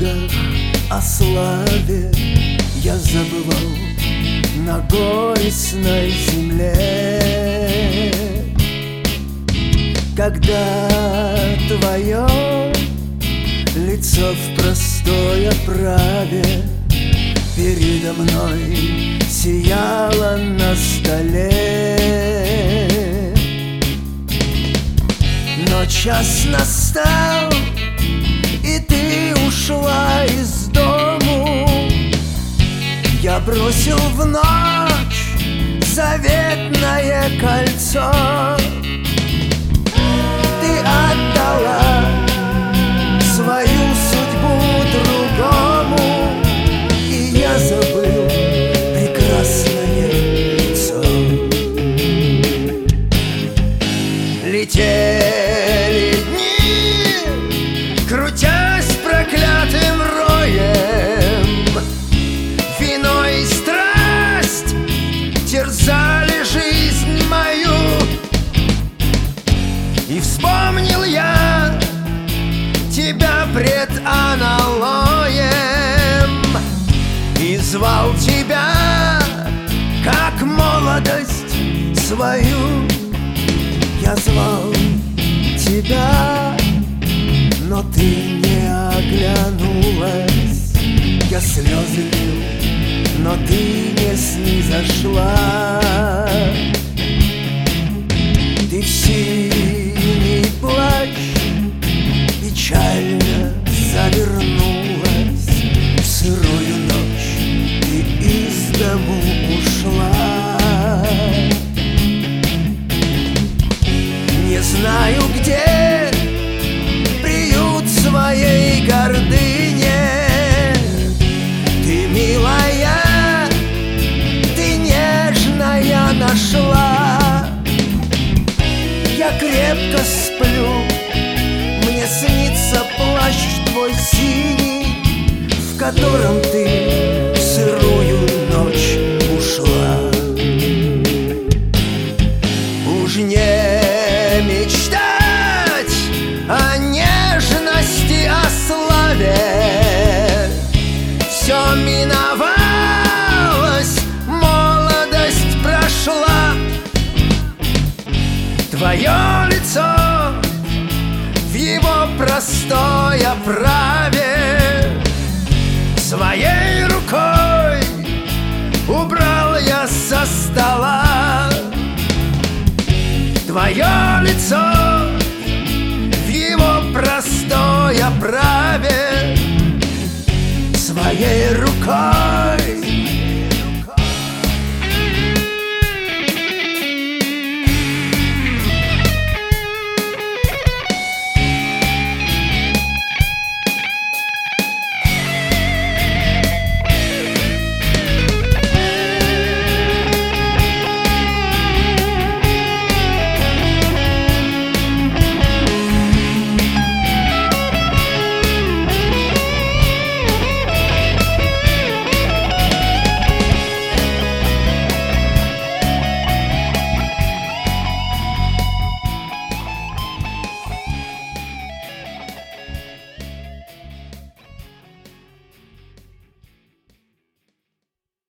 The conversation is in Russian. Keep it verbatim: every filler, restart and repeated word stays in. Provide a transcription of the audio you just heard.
подвигах, о славе я забывал на горестной земле. Когда твое лицо в простой оправе передо мной сияло на столе, но час настал, и ты ушла из дому. Я бросил в ночь заветное кольцо. Ты отдала свою судьбу другому, и я забыл прекрасное лицо. Летели дни, крутясь проклятым роем, вино и страсть терзали жизнь мою. И вспомнил я тебя пред аналоем, и звал тебя, как молодость свою. Я звал тебя, но ты не оглянулась. Я слезы лил, но ты не снизошла. Ты в синий плащ печально завернулась, в сырую ночь и из дому ушла. Не знаю, где приют своей гордыне. Ты, милая, ты нежная нашла. Я крепко сплю, мне снится плащ твой синий, в котором ты в сырую ночь ушла. Уж не мечтать о нежности, о славе. Все миновалось, молодость прошла. Твое лицо в его простой оправе своей рукой убрал я со стола. Твое лицо в его простой оправе своей рукой